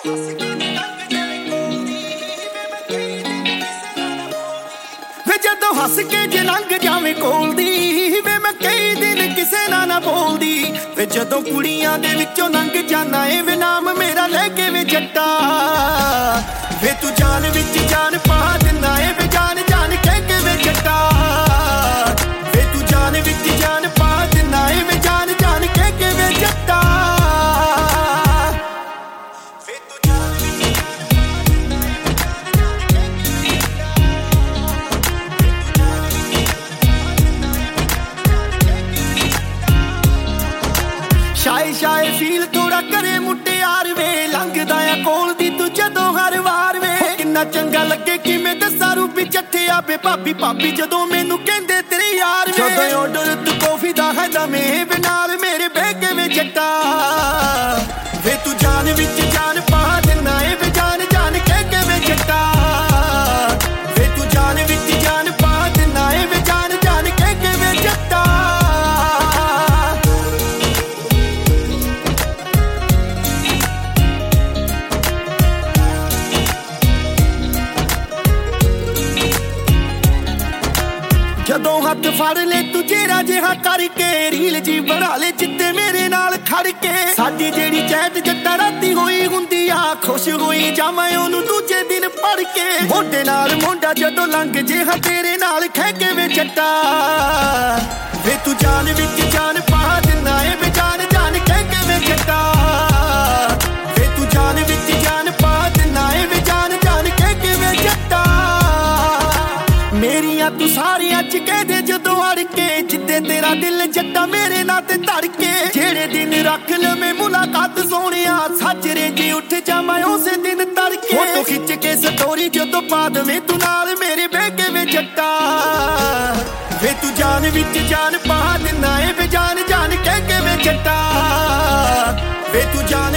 वे जदों हस के जे लंघ जावे कोल दी वे मैं कई दिन किसे ना बोलदी वे जदों कुड़ियां दे विचों लंघ जाना ए वे नाम मेरा लेके वे जट्टा वे तू जान विच जान पा दिना ए वे जान जान कह के वे जट्टा वे तू जान विच जान पा दिना ए वे जान जान कह के वे जट्टा वे तू जान विच जान पा दिना ए वे जान जान कह के वे जट्टा शाय शाय फील थोड़ा करे मुटियार वे लंघदा आ कोल दी तू जदों हर वार वे किन्ना चंगा लगे कि मैं दस्सा रूपी चट्ठे आवे भाभी भाभी जदों मैनू कहंदे तेरे यार वे जदों ऑर्डर तू कॉफी दा है दमे वे नाल मेरे बह के वे जट्टा वे तू जान विच जान पा देना ए वे जान जान कह के वे जट्टा वे तू जान विच जान पा देना ए वे जान जान कह के वे जट्टा जदों हाथ फड़ ले तू जेरा जिहा करके रील जी बना ले जिद्दे मेरे नाल खड़ के साडी जेड़ी चैट जट्टा राती होई हुंदी आ खुश होई जावां ओनू दूजे दिन पढ़ के मोढे नाल मोंडा जदों लंघ जिहा तेरे नाल खह के वे जट्टा वे तू जान विच जान पा दिना ए वे जान जान कह के वे जट्टा वे तू जान विच जान पा दिना ए वे जान जान कह के वे जट्टा मेरिया तू सारियां च कह दे जदों अड़ के जिद्दे तेरा दिल जट्टा मेरे नां ते धड़के जेड़े दिन रख लवे मुलाकात सोहणिया साजरे जी उठ जावां उसे दिन तड़के फोटो खिच के स्टोरी जदों पा दवें तू नाल मेरे बह के वे जट्टा वे तू जान विच जान पा दिना ए वे जान जान कह के वे जट्टा वे तू जान